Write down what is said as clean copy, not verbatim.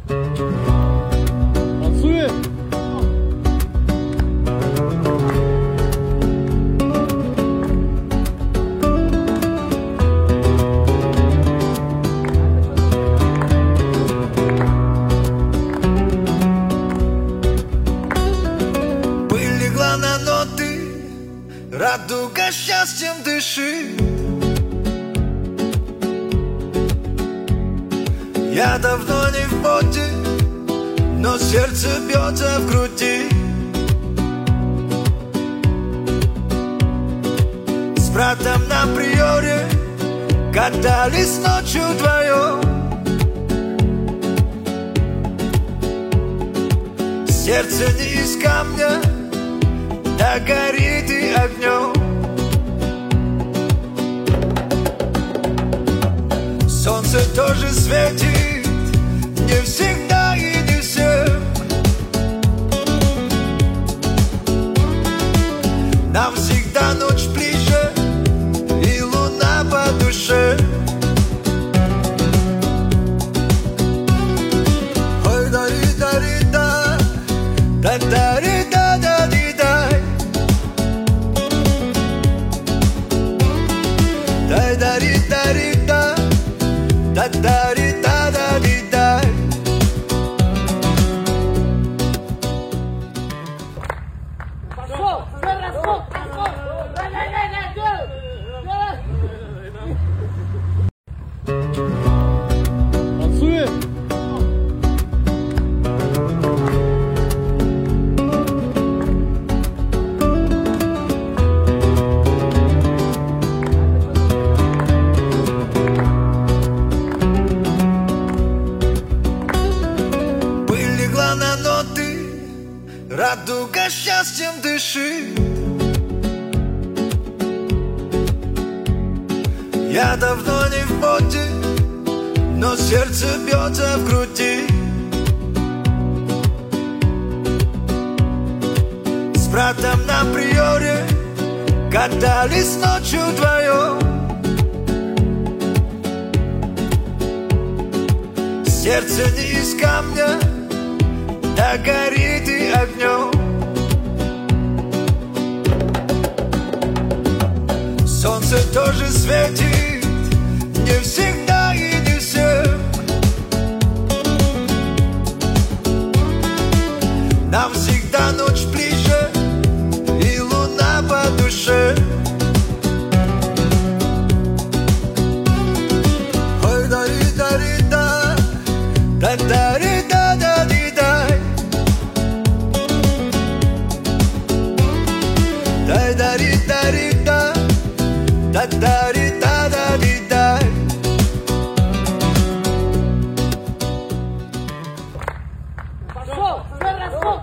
Танцуем! Пыль легла на ноты, радуга счастьем дышит. Я давно не в моде, но сердце бьется в груди. С братом на приоре катались ночью вдвоем. Сердце не из камня, да горит и огнем. Солнце тоже светит, не всегда и не всем. Нам всегда ночь ближе и луна по душе. Ой, дари-дари-да, да-дари-да-да-ди-дай. Дай-дари-дари-да, да-дари-да-да-ди-дай. Пошел! Разгон! Разгон! Дай-дай-дай-дай! Танцуем! Пыль легла на ноты, радуга счастьем дышит. Я давно не в моде, но сердце бьется в груди. С братом на приоре катались ночью вдвоем. Сердце не из камня, да горит и огнем. Солнце тоже светит, не всегда и не всем. Нам всегда ночь ближе и луна по душе. Ой, дари-дари-да, да-дари-да-да-ди-дай. Дай-дари-дари-да, да-дари-да-да-ди-дай. Пошел! Разгон!